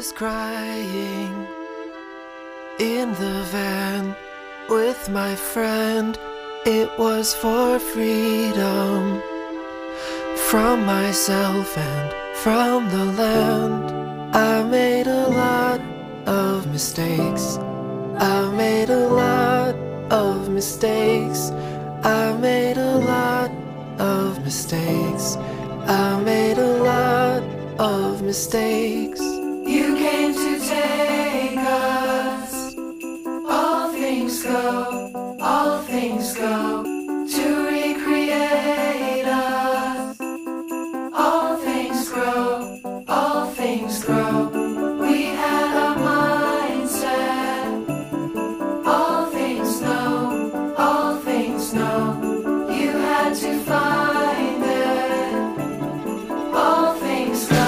was crying in the van with my friend. It was for freedom from myself and from the land. I made a lot of mistakes. I made a lot of mistakes. I made a lot of mistakes. I made a lot of mistakes. You came to take us. All things go, all things go, to recreate us. All things grow, all things grow. We had a mindset. All things know, all things know. You had to find it. All things go.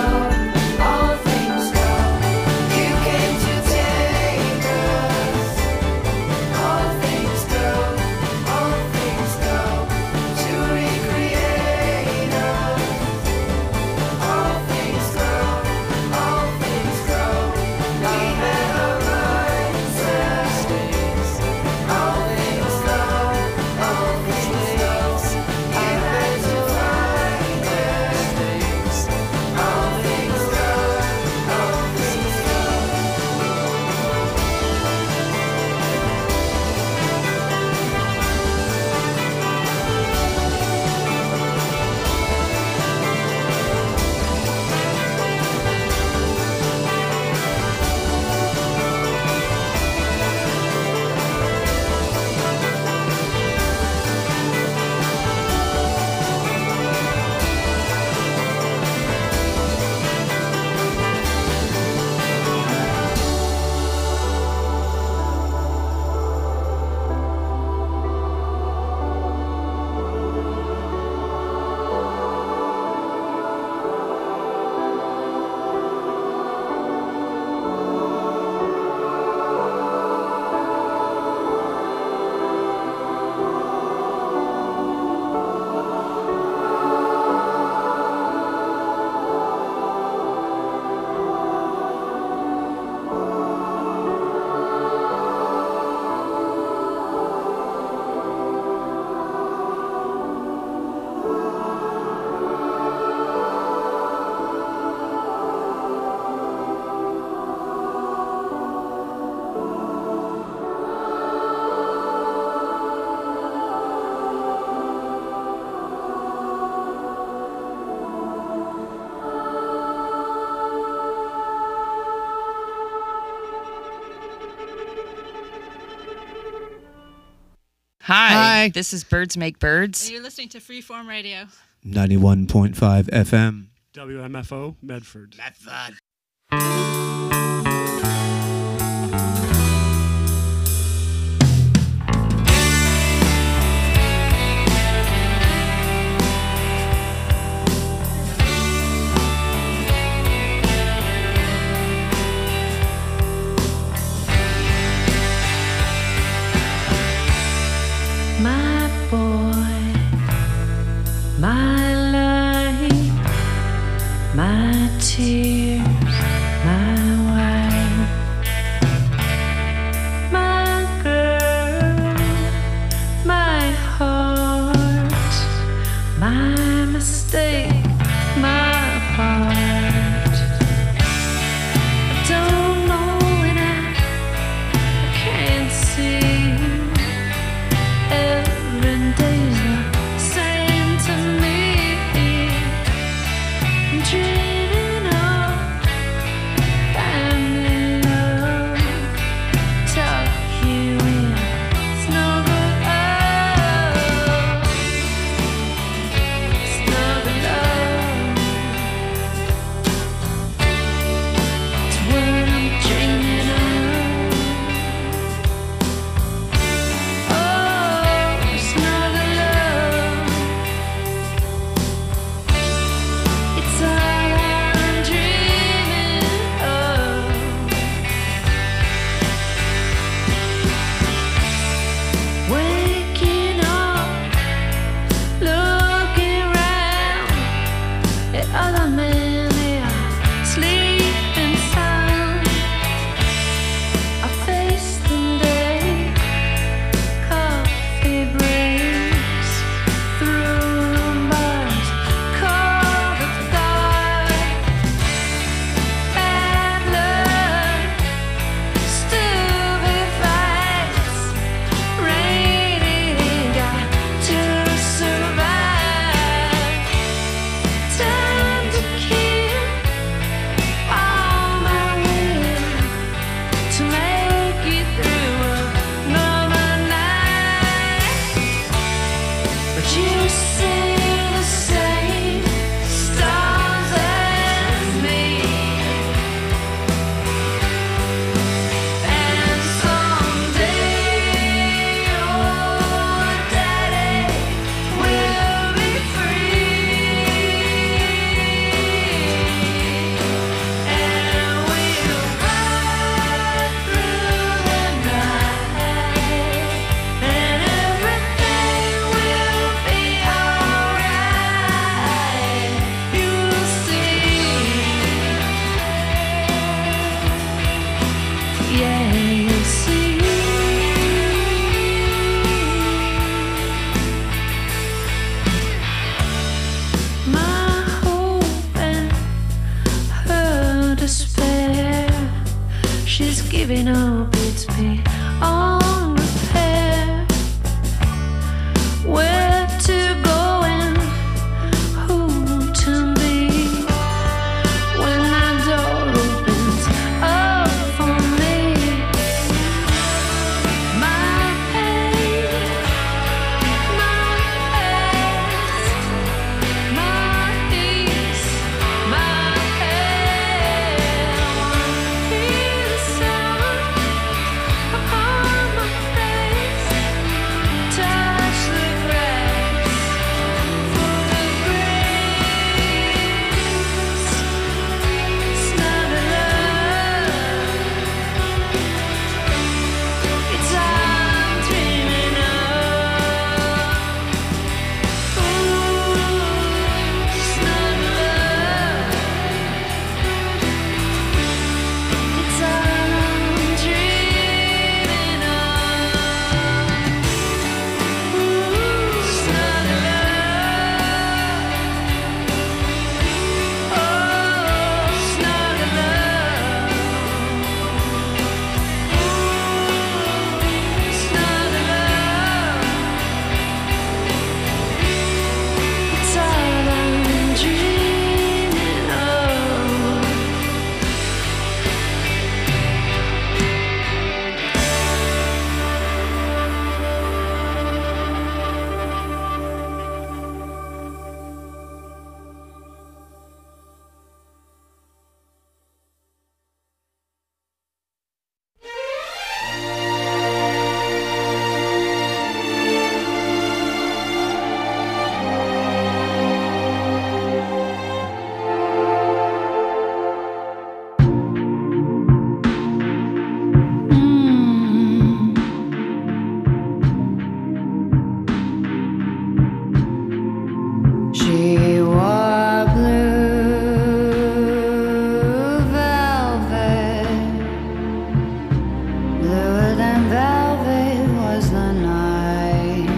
Hi, this is Birds Make Birds. And you're listening to Freeform Radio. 91.5 FM. WMFO, Medford. Medford. Tears, my wife, my girl, my heart, my mistake, my part. I don't know and I can't see. Every day's the same to me. I'm dreaming of family love. Tuck you in, snuggle up, snuggle up. giving up its me on repair. Where to go and who to be when that door opens up for me. My pain, my past, my peace, my head. Hear the sound upon my face, touch the grass for the breeze, snuggle up. It's I'm dreaming of. Ooh, snuggle up. It's I'm dreaming of. Ooh, snuggle up. Oh, snuggle up. Ooh, snuggle up. It's all I'm dreaming of. She wore blue velvet. Bluer than velvet was the night.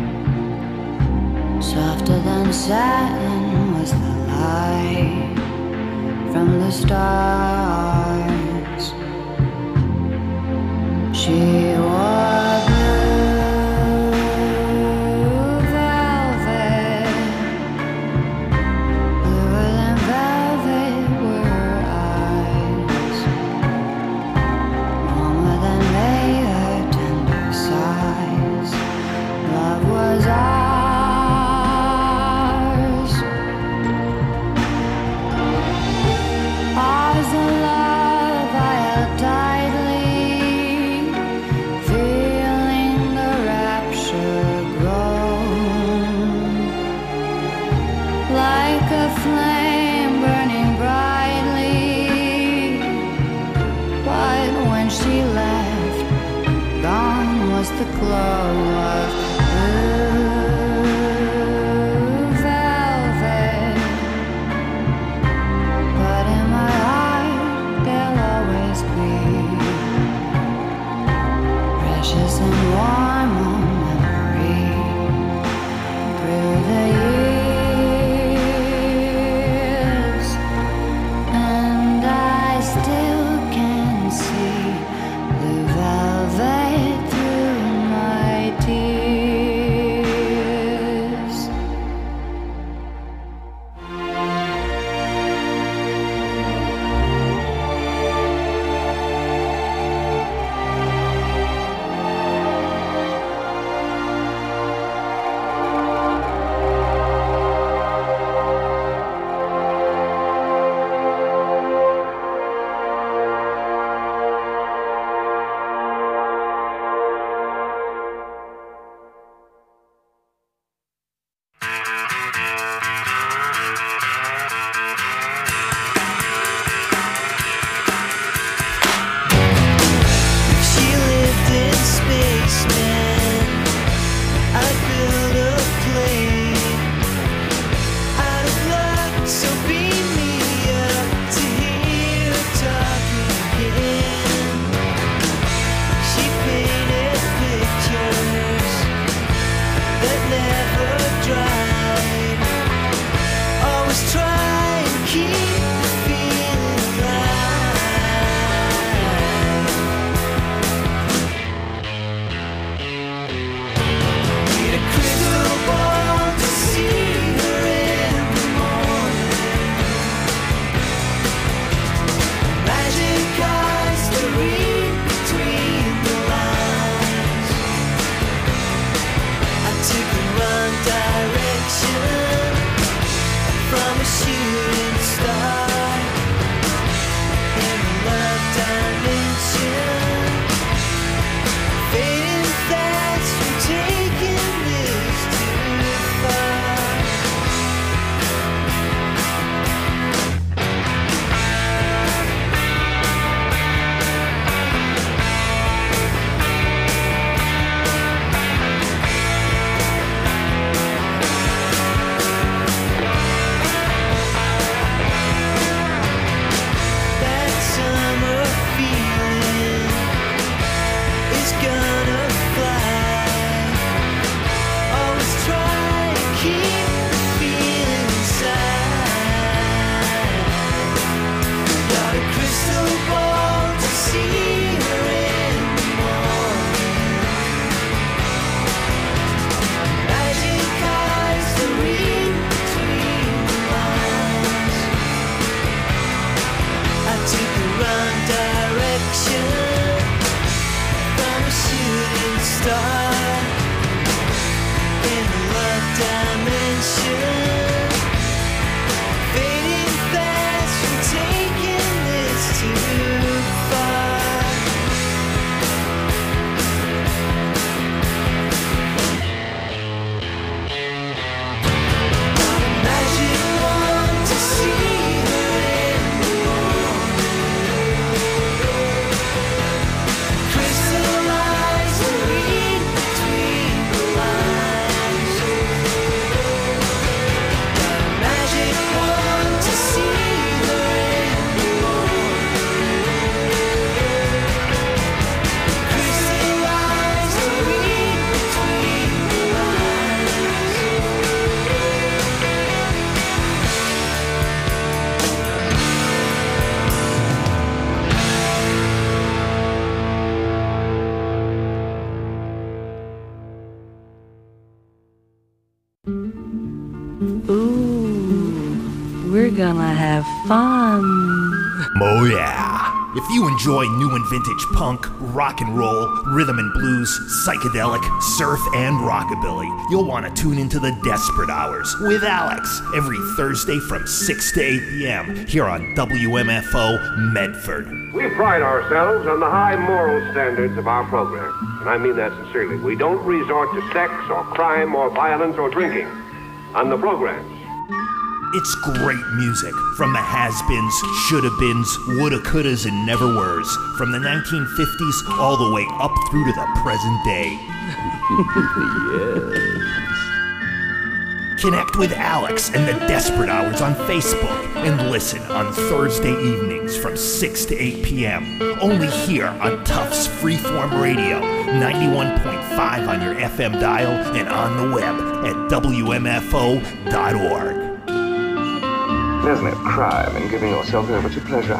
Softer than satin was the light from the stars. She wore blue velvet. Bluer than velvet were her eyes, warmer than May, her tender sighs. Love was ours, ours the love I held tightly, feeling the rapture grow. Like a flame burning brightly, but when she left, gone was the glow of blue velvet. But in my heart, there'll always be precious and warm memory through the years, and I still can see blue velvet through my tears. She lived in space, man. I'd build a plane out of luck, so beam me up to hear her talk again. She painted pictures that never dried. Always try and keep the feeling alive. we're gonna have fun. Oh yeah. If you enjoy new and vintage punk, rock and roll, rhythm and blues, psychedelic, surf, and rockabilly, you'll want to tune into the Desperate Hours with Alex every Thursday from 6 to 8 p.m. here on WMFO Medford. We pride ourselves on the high moral standards of our program, and I mean that sincerely. We don't resort to sex or crime or violence or drinking on the programs. It's great music from the has-beens, shoulda-beens, woulda, couldas, and never-weres, from the 1950s all the way up through to the present day. Yes. Connect with Alex and the Desperate Hours on Facebook and listen on Thursday evenings from 6 to 8 p.m. Only here on Tufts Freeform Radio, 91.5 on your FM dial and on the web at WMFO.org. There's no crime in giving yourself over to pleasure.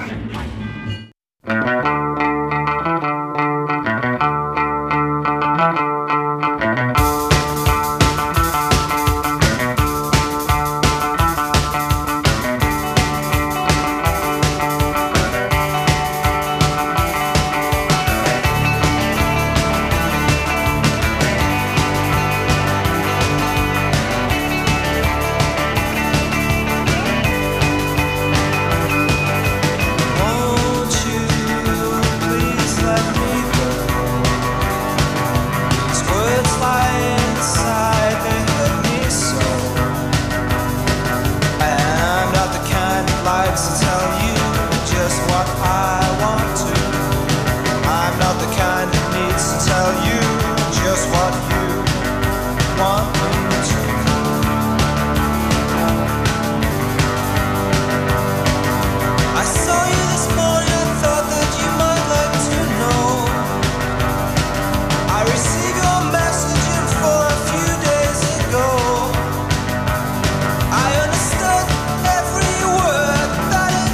That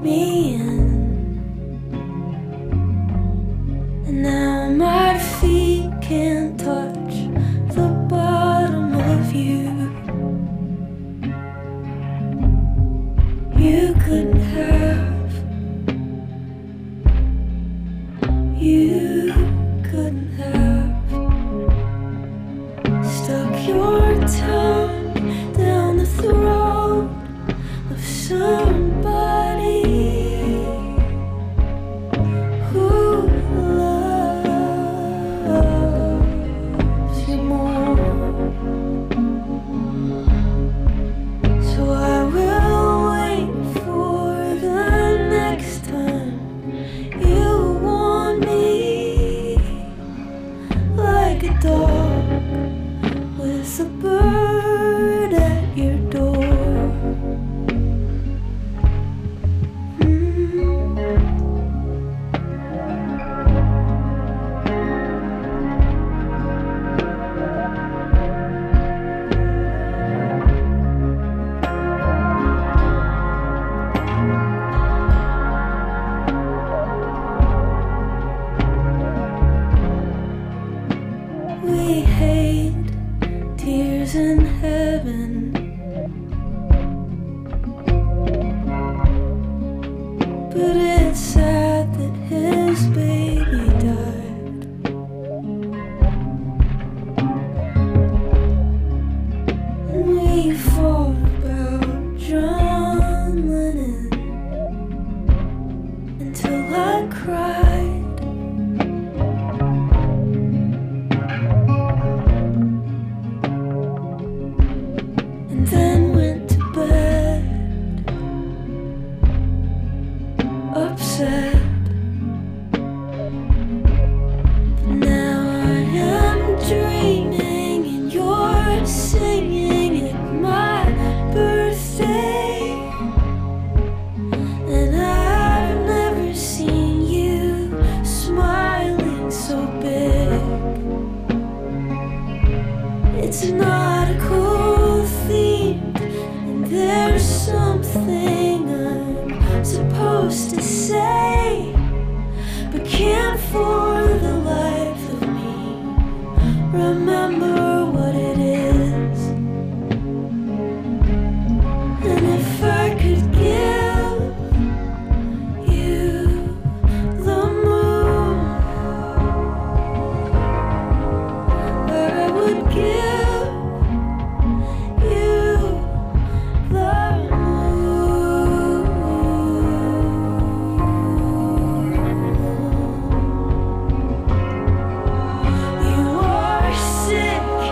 me in. And now my feet can't touch the bottom of you. You couldn't have. You couldn't have stuck your tongue down the throat of somebody who loves you more. So I will wait for the next time you want me, like a dog with a bird at your door. We hate tears in heaven, but it's sad that his baby died. And we fought about John Lennon until I cried. And then went to bed, upset. But now I am dreaming and you're singing at my birthday. And I've never seen you smiling so big. It's not a cool theme, and there's something I'm supposed to say, but can't for the life of me remember what it is. And if I could give you the moon, I would give you the moon. You are sick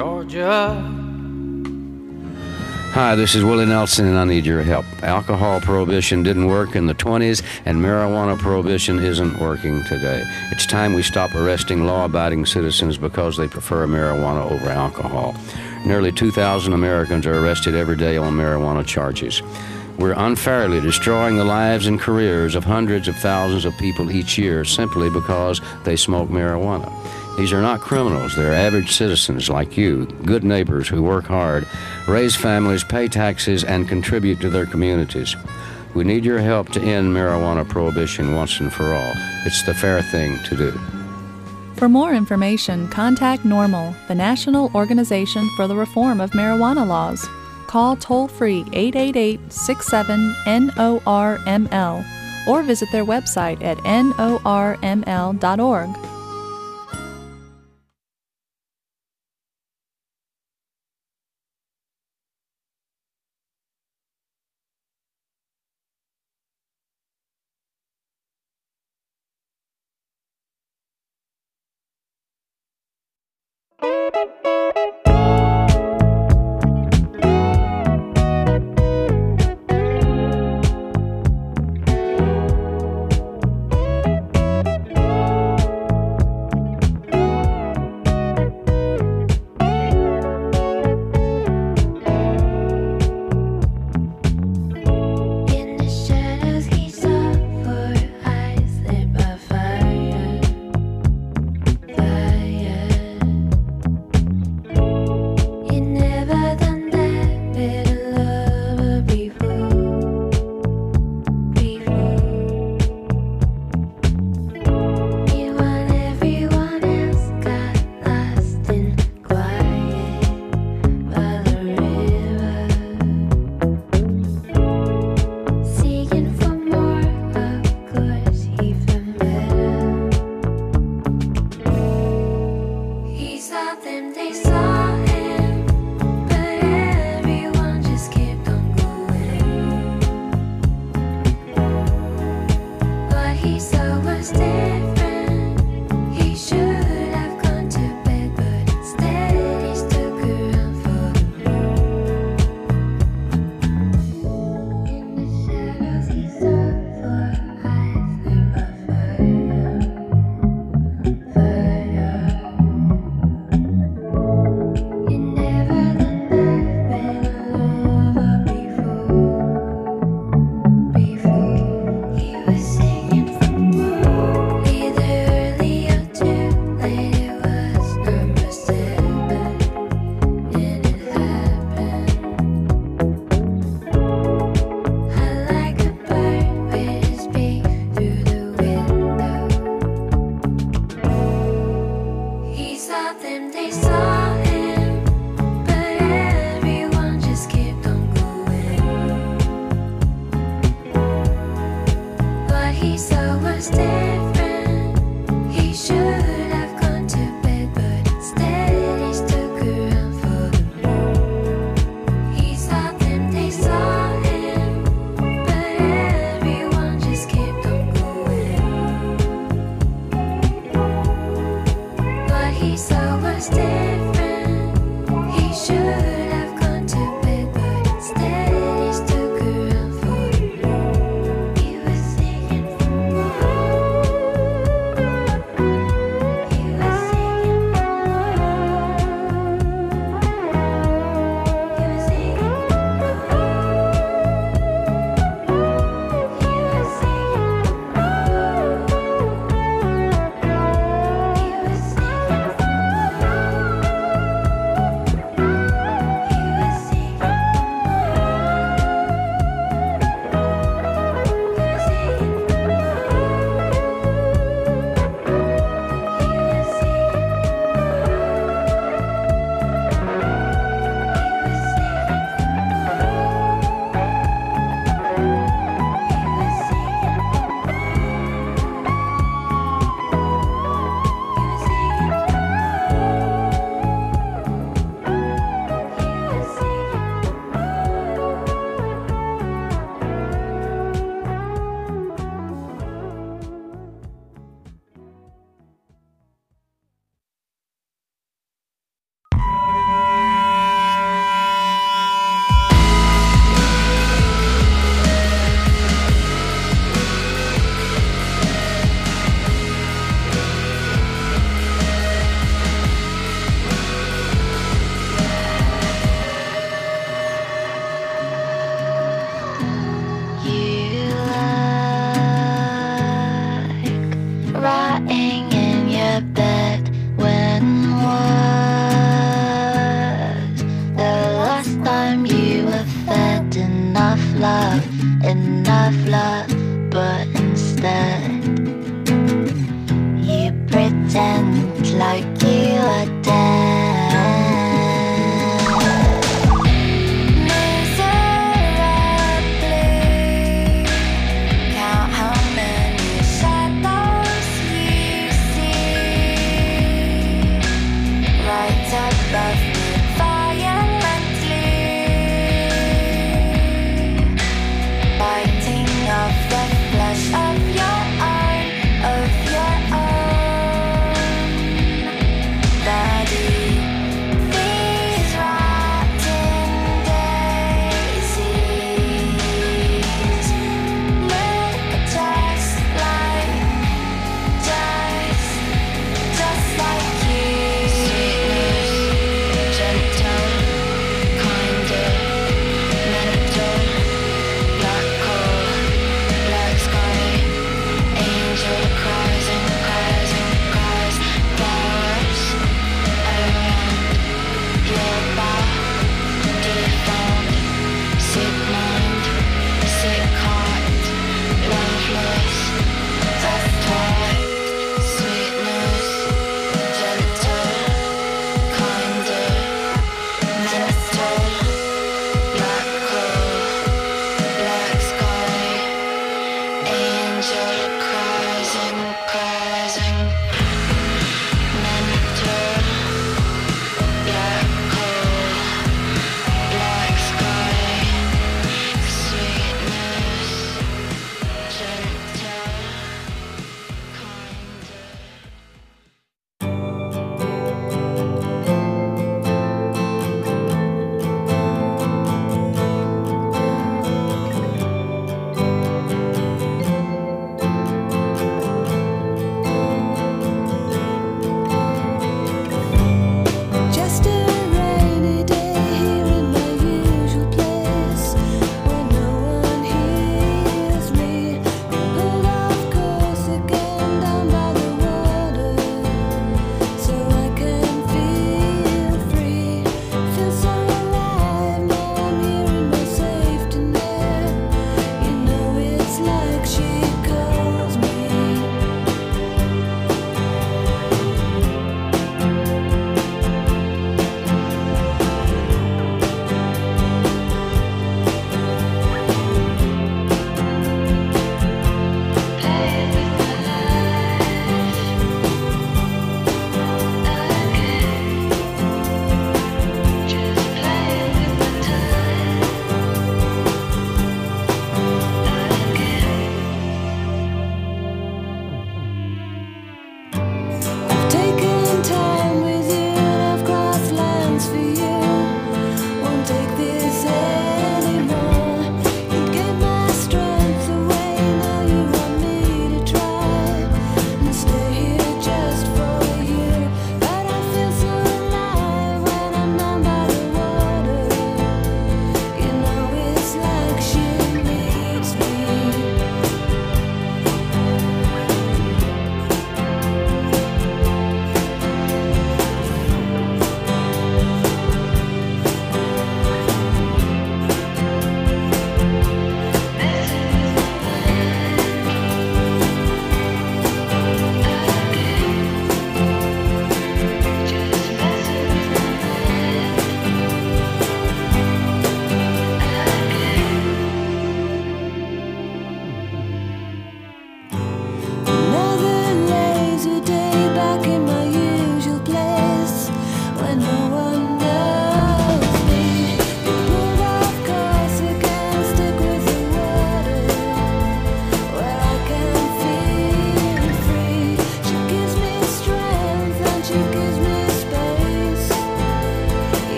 Georgia. Hi, this is Willie Nelson, and I need your help. Alcohol prohibition didn't work in the 20s, and marijuana prohibition isn't working today. It's time we stop arresting law-abiding citizens because they prefer marijuana over alcohol. Nearly 2,000 Americans are arrested every day on marijuana charges. We're unfairly destroying the lives and careers of hundreds of thousands of people each year simply because they smoke marijuana. These are not criminals. They're average citizens like you, good neighbors who work hard, raise families, pay taxes, and contribute to their communities. We need your help to end marijuana prohibition once and for all. It's the fair thing to do. For more information, contact NORML, the National Organization for the Reform of Marijuana Laws. Call toll-free 888-67-NORML or visit their website at norml.org.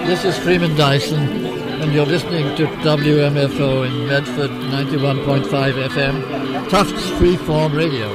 This is Freeman Dyson, and you're listening to WMFO in Medford, 91.5 FM, Tufts Freeform Radio.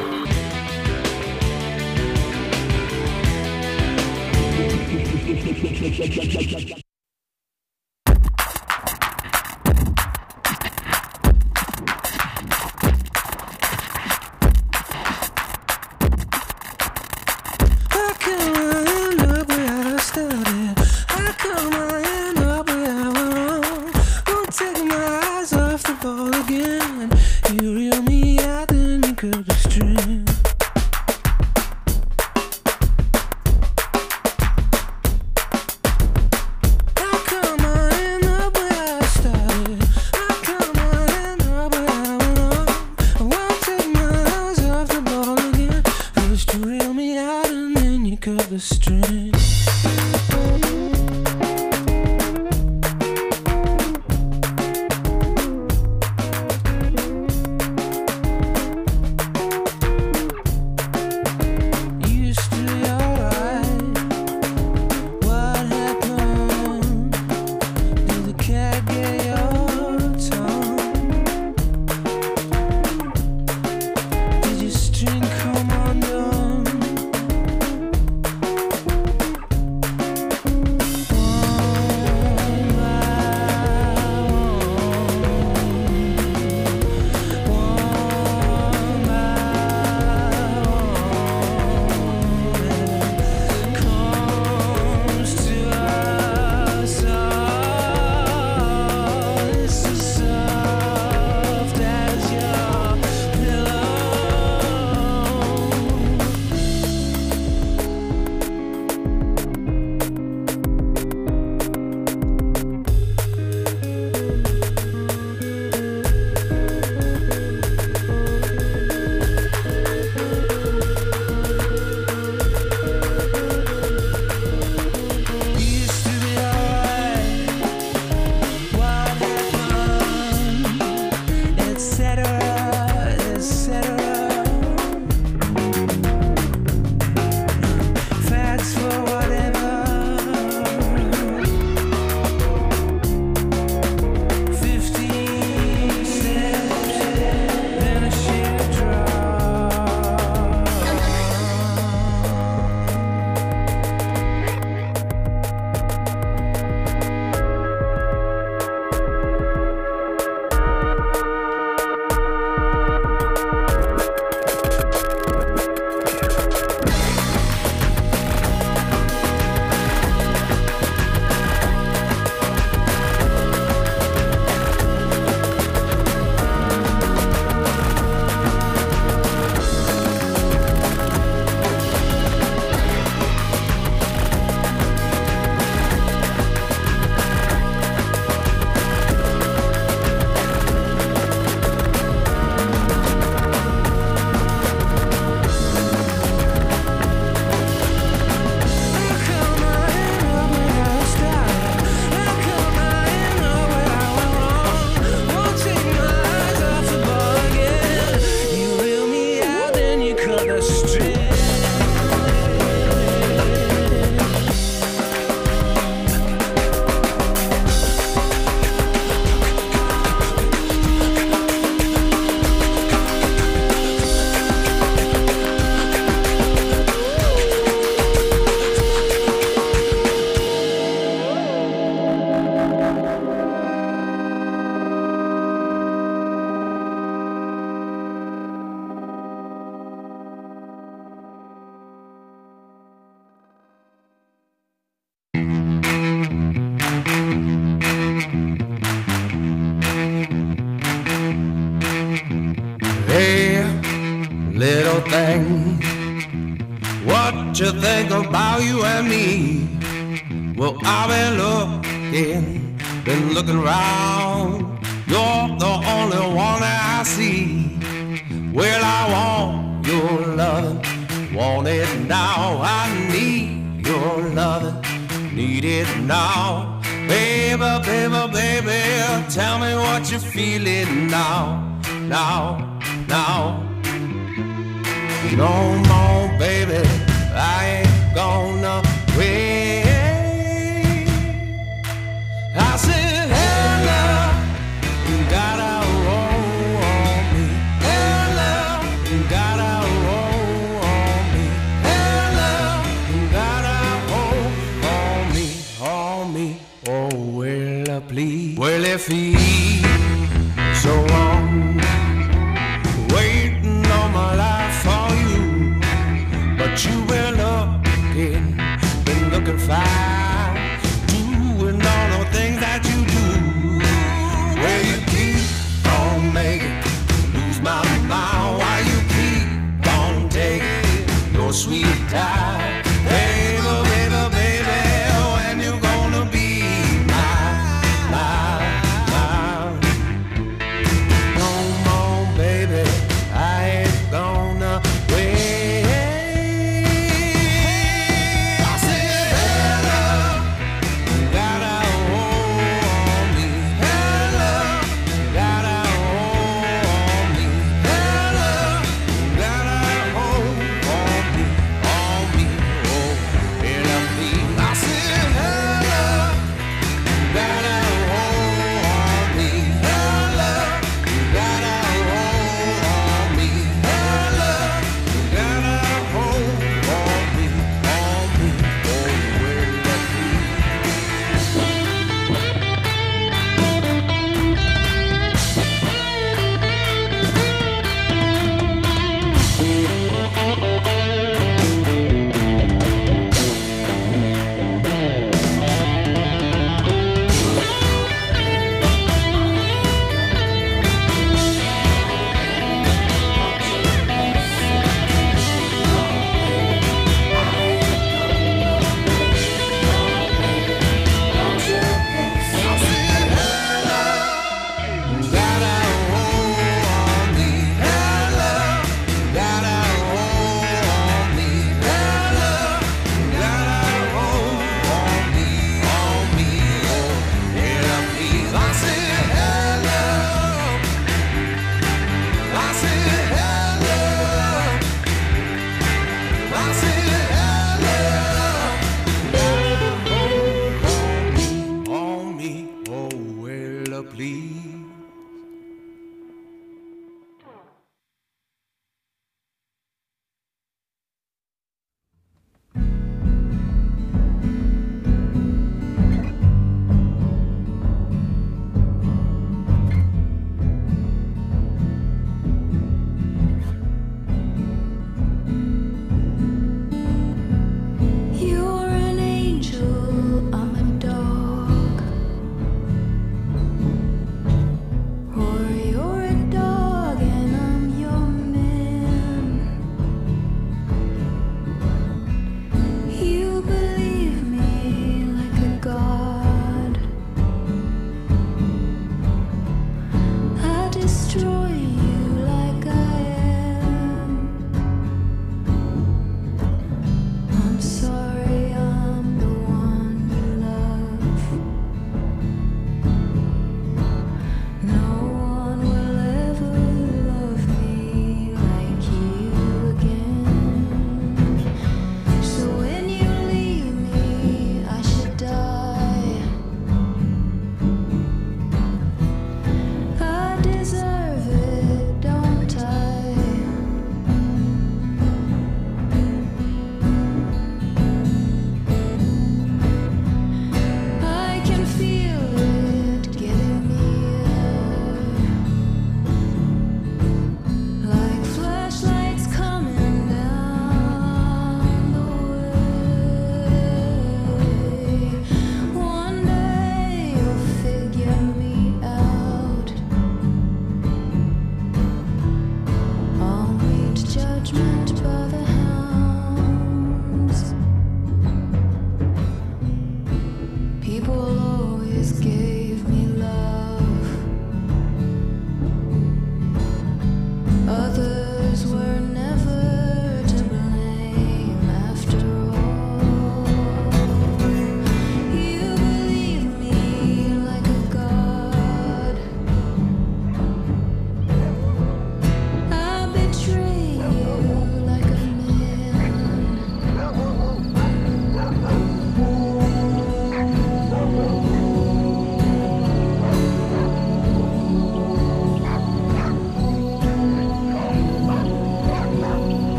little thing. What you think about you and me? Well, I've been looking around. You're the only one that I see. Well, I want your love, want it now. I need your love, need it now. Baby, baby, baby, tell me what you're feeling now, now, now. No more, baby, I ain't gonna wait. feet. So long, waiting all my life for you, but you've been looking fine, doing all the things that you do. Well, you keep on making lose my mind, why you keep on taking your sweet time, baby, baby, baby, when you gonna be mine, mine, mine.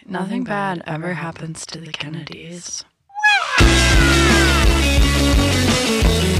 nothing bad ever happens to the Kennedys.